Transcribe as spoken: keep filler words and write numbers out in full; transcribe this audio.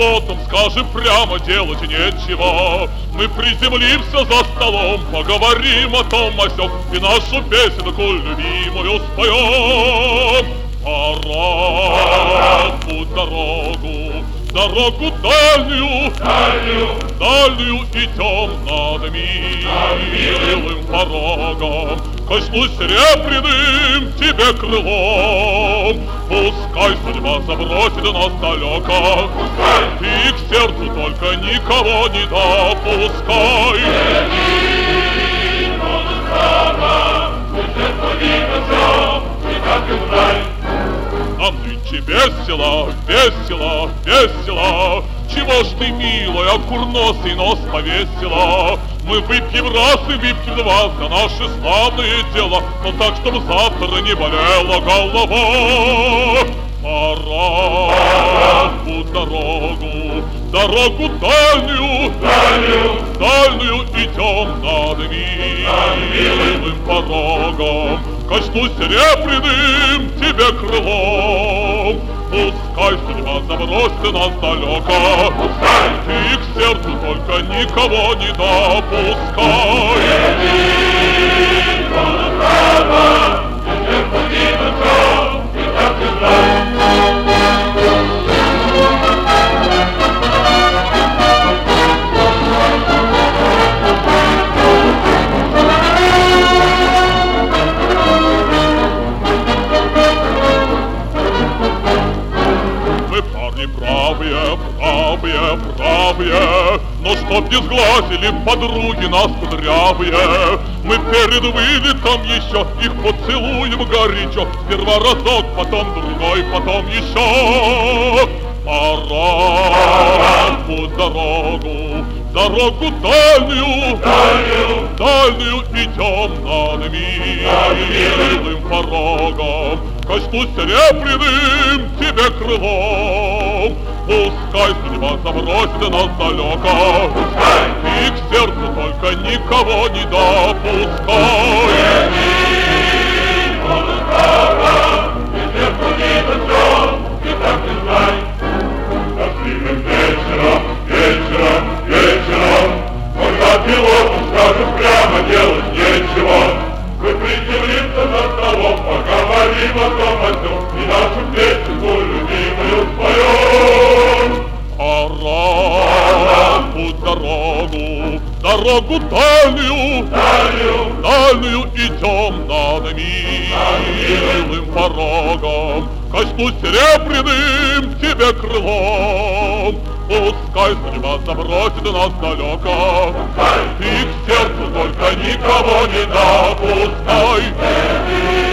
плотом, скажи прямо, делать нечего. Мы приземлимся за столом, поговорим о том, о сём, и нашу песенку любимую споем. Пора в путь дорогу, дорогу дальнюю, дальнюю, дальнюю идем над милым порогом. Коснусь серебряным тебе крылом, пускай судьба забросит нас далеко, и к сердцу только никого не допускай. Впереди будут слова, пусть сбудется всё, и так и знай. А нынче весело, весело, весело. Чего ж ты, милая, курносый нос повесила? Мы выпьем раз и выпьем два за наши славные дела, но так, чтобы завтра не болела голова. Пора в путь дорогу, дорогу дальнюю, Дальнюю, дальнюю идем над милым порогом. Коснусь серебряным тебе крылом, пускай судьба забросит нас далеко, и к сердцу только никого не допускай. впереди будут слова, пусть сбудется всё, и так и знай. Правые, правые, правые, но чтоб не сглазили подруги нас кудрявые, мы перед вылетом еще их поцелуем горячо, сперва разок, потом другой, потом еще. Пора в путь дорогу, дорогу дальнюю, Дальнюю, дальнюю идем над милым порогом. Коснусь серебряным тебе крылом, пускай судьба забросит нас далеко, и к сердцу только никого не допускай. впереди будут слова, пусть сбудется всё, и так и знай. Дождливым вечером, вечером, вечером, когда пилоту скажет прямо, делать нечего, мы приземлимся за столом, поговорим о том, о сём, и нашу песенку любимую споем. Пора в путь дорогу, дорогу дальнюю, Дальнюю, дальнюю идем над милым порогом. Коснусь серебряным тебе крылом, пускай судьба забросит нас далеко, и к сердцу только никого не допускай.